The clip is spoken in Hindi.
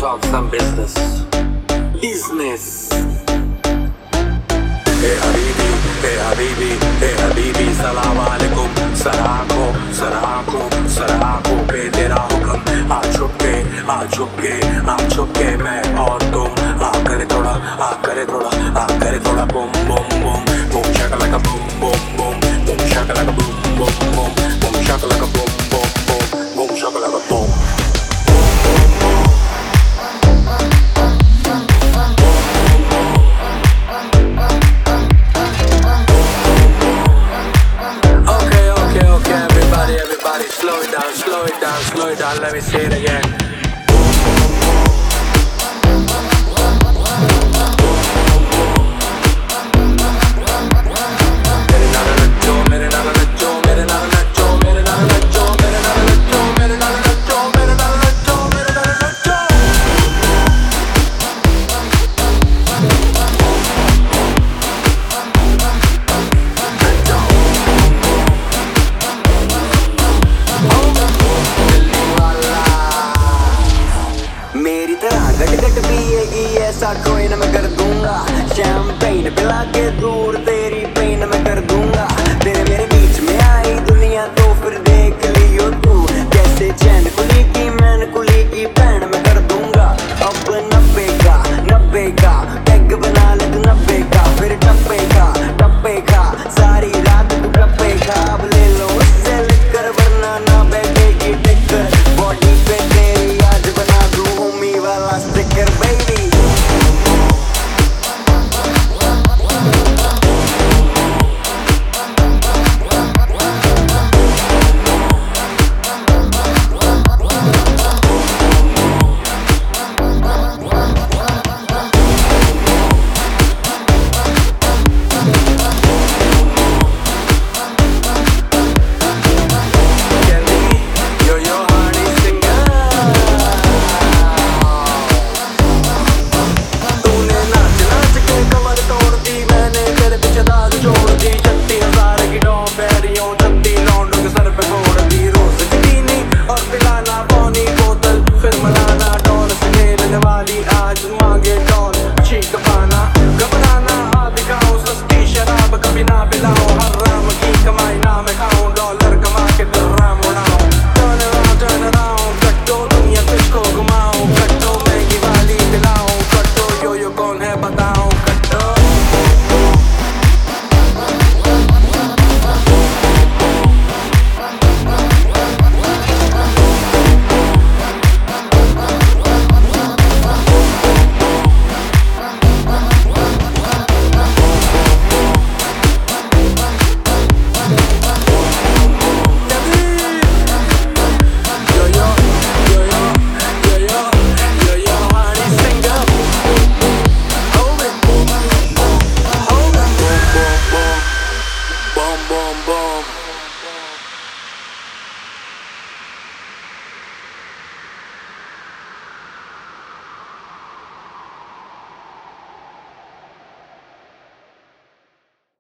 talk some business. Business. Hey Habibi, Salaam alaikum. सराको पे तेरा हुक्म आ चुप के मैं और तुम आ करे थोड़ा boom boom boom boom shakalaka boom boom boom boom shakalaka boom boom boom boom shakalaka boom boom boom boom shakalaka boom. Everybody, slow it down, let me say it again. गट पिएगी ऐसा कोई न मैं कर दूंगा शैम्पेन पिला के दूर